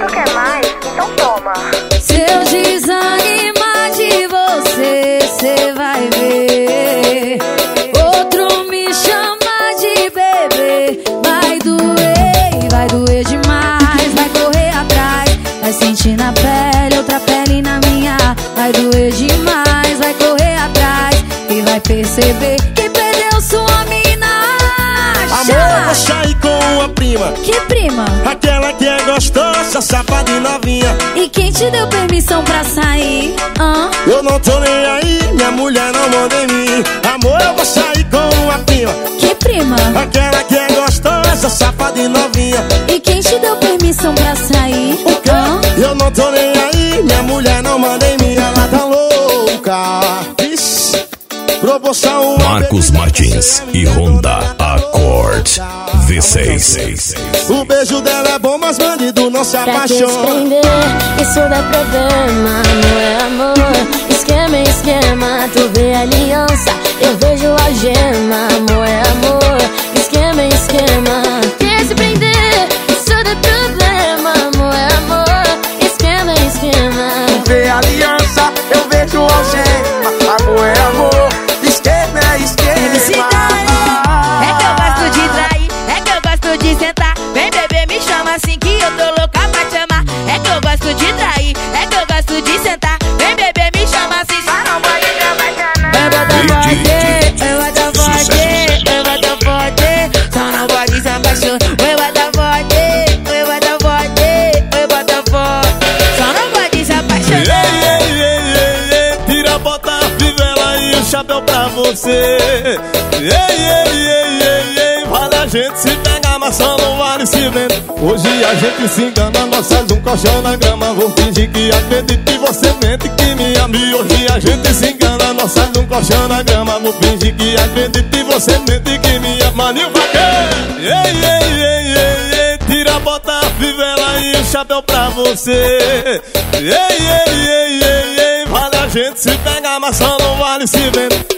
não quer mais? Então toma. Se eu desanimar de você, cê vai ver outro me chamar de bebê. Vai doer demais, vai correr atrás, vai sentir na pele, outra pele na minha. Vai doer demais, vai correr atrás e vai perceber que perdeu sua mina. Amor, eu vou sair com a prima. Que prima? Aquela que é gostosa, safada e novinha. E quem te deu permissão pra sair? Eu não tô nem aí, minha mulher não manda em mim. Amor, eu vou sair com a prima. Que prima? Aquela que é gostosa, safada e novinha. E quem te deu permissão pra sair? O quê? Eu não tô nem aí, minha mulher não manda em mim. Ela tá louca. Vixe. Promoção Marcos Martins e Honda Accord V6. O beijo dela é bom, mas bandido não se Pra te apaixona. prender, isso dá problema, não é amor. Esquema é esquema, tu vê aliança, eu vejo algema. Amor é amor, esquema é esquema. Quer se prender, isso dá problema, amor é amor. Esquema é esquema. Tu vê aliança, eu vejo algema. Amor é amor, esquema é esquema. É que eu gosto de trair, é que eu gosto de sentar. Vem bebê, me chama assim que eu tô louca pra te amar. É que eu gosto de trair, é que eu gosto de sentar. Vem bebê, me chama assim, só não pode me apaixonar. Eu vou dar forte, eu vou dar forte, eu vou dar forte. Só não pode se apaixonar. Eu vou dar forte, eu vou dar forte, eu vou dar forte. Só não pode se apaixonar. Tira, bota a fivela e o chapéu pra você. Vale a gente se pegar, mas só não vale se vender. Hoje a gente se engana, nós faz um colchão na grama. Vou fingir que acredito e você mente que me ame. Hoje a gente se engana, nós faz um colchão na grama. Vou fingir que acredito e você mente que me ama. Maninho vaqueiro, tira, bota a fivela e o chapéu pra você. Vale a gente se pegar, mas só não vale se vender.